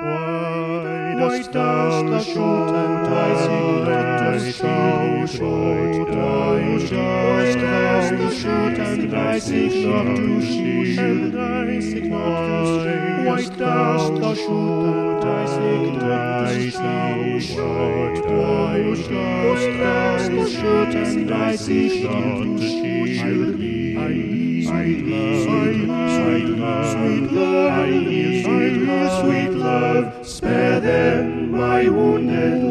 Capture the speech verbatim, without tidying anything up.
Why dost thou shoot and I seek not to see? Why dost thou shoot and I seek not to see? And I seek not to see. Why dost thou shoot and I seek not to see? Why dost thou shoot and I seek not to see? Sweet love, sweet love, sweet love, sweet love, sweet love, spare them my wounded